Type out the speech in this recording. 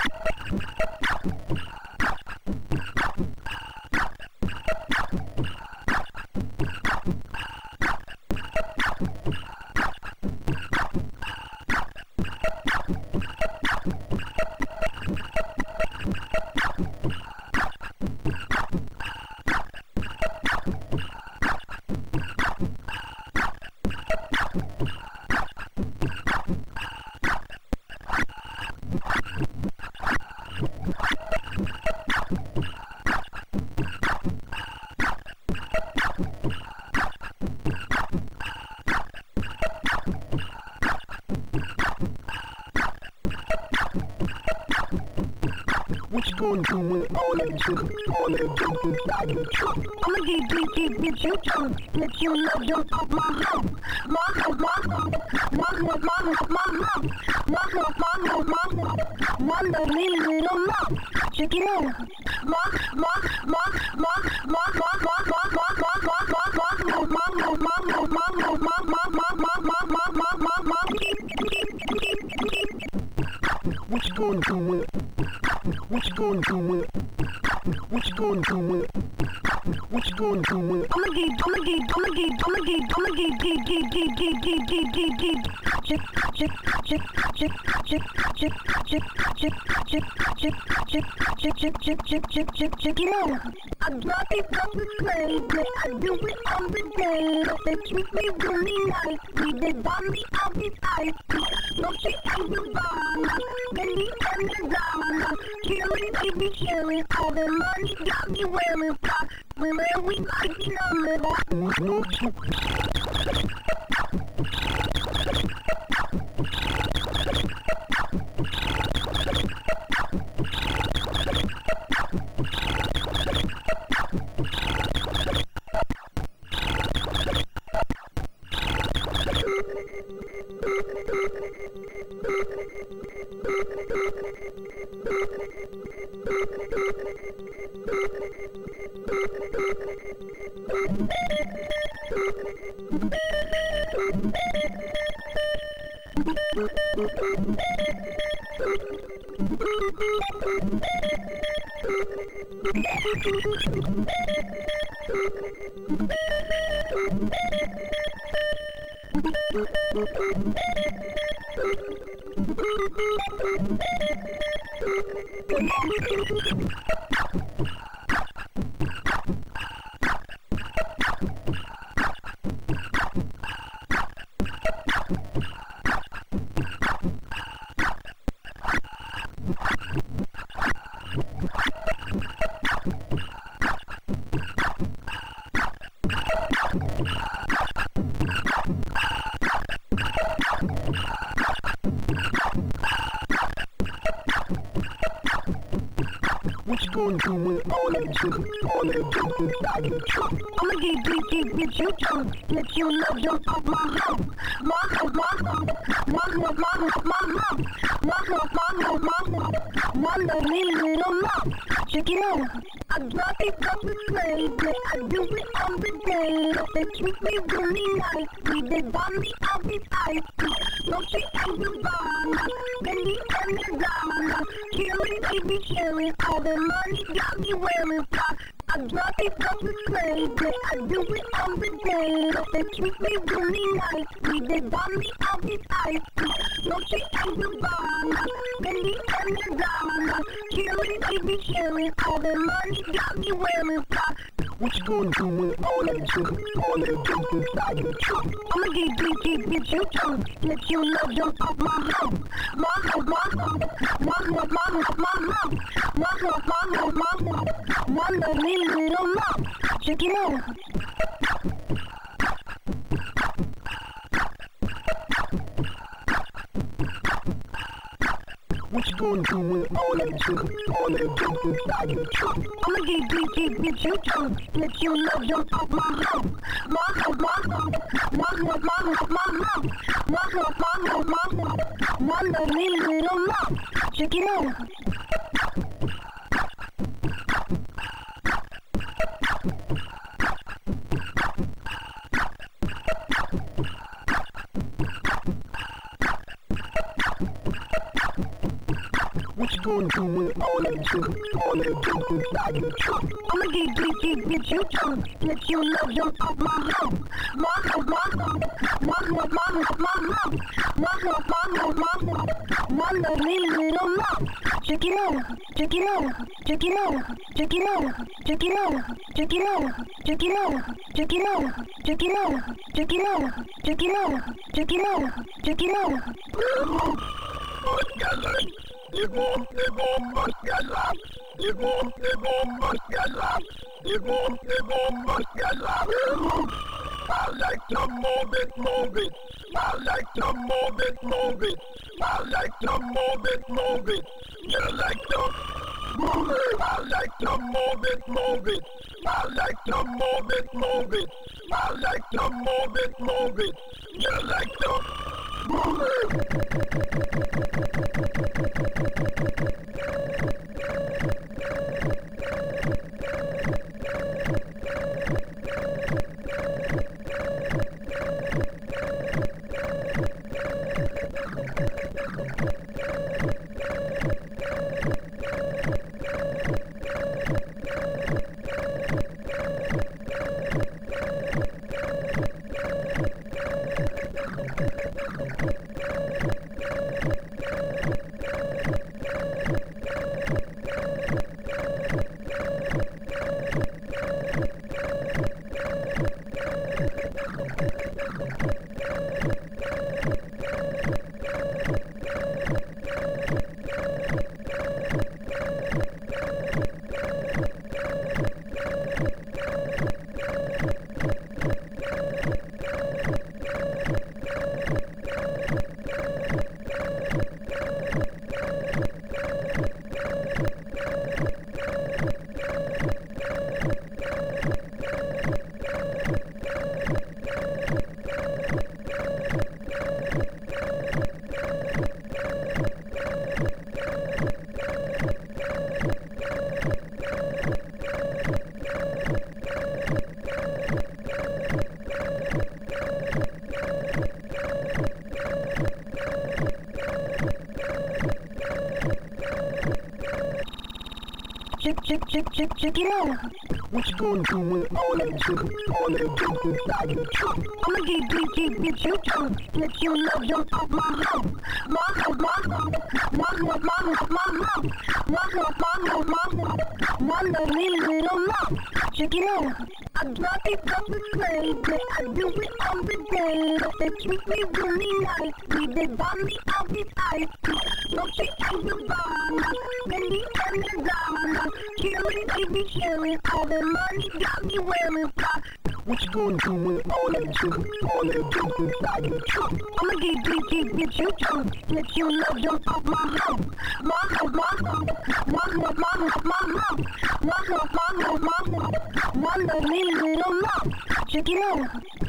What you gonna do with all that sugar, all that junk inside your trunk? I'ma get bitch you drunk, let you love jump off my hump. My hump, my hump, my hump, my hump, my hump. My hump, my hump, my hump, my lovely little mouth. Check it out. What you gonna do with? What you gonna do with? What you gonna do with? What you gonna do with? I'ma get check it out. I drop it up the crazy. I do it every day. They treat me really nice. They buy me out this ice. No shit and the bomb. Then the end is down. Killing, baby, sharing. All the money got me wearing fly. Where we like it on the What you gonna do with all that sugar, all that junk inside your trunk? I'ma get bitch you drunk, let you love jump off my hump. My hump, my hump, my hump, my hump, my hump. My hump, my hump, my hump, my lovely little mouth. Check it out. I drop it up the crazy. I do it every day. They treat me really nice. They buy me out this ice. No shit and the bomb. Then the end is down. Killing, baby, sharing. All the money got me wearing fly. I drop it up the crazy. I do it every day. They treat me really nice. They buy me out this ice. No shit and the bomb. Then the end is down. Killing, baby, sharing. All the money got me wearing fly. What you gonna do with all that sugar, all that junk inside your trunk? I'ma get bitch you drunk, let you love jump off my hump. My hump, my hump, my hump, my hump, my hump. My hump, my hump, my hump, my lovely little mouth. Check it out. What you gonna do with all that sugar, all that junk inside your trunk? I'ma get bitch you drunk, let you love jump off my hump. My hump, my hump, my hump, my hump, my hump. My hump, my hump, my hump, my lovely little mouth. Check it out. What you gonna do with all that sugar, all that junk inside your trunk? I'ma get you drunk, let you know jump off my hump. My hump, my hump, my hump, my hump, my hump, my hump, my hump, my hump, my lovely little mouth. Check it out, check it out, check it out, check it out, check it out, check it out, check it out, check it out, check it out, check it out, check it out, check it out, check it out. Ils vont Moscala. Ils vont Moscala. Ils vont Moscala. I like to move it, move it. I like to move it, move it. I like to move it, move it. You like to move it. I like to move it, move it. I like to move it, move it. I like to move it, move it. You like to move it. Check it out. What you gonna do with all that sugar, all that junk inside your trunk? I'ma get you drunk, let you know jump off my hump. My hump, my hump, my hump, my hump, my hump, my hump, my hump, my hump, my lovely little mouth. Check it out. I drop it up the slave, but I do it every day. But they treat me really nicely, they buy me out this ice. Don't say I'm the bomb, Bendy and the dollar. Killing, baby, killing, all the money got me wearing fly. What you gonna do with all that sugar, all that junk inside your trunk? I'ma get you drunk, let you know jump off my hump. My hump, my hump, my hump, my hump, my hump, my hump, my hump, my hump, my lovely little mouth. Check it out.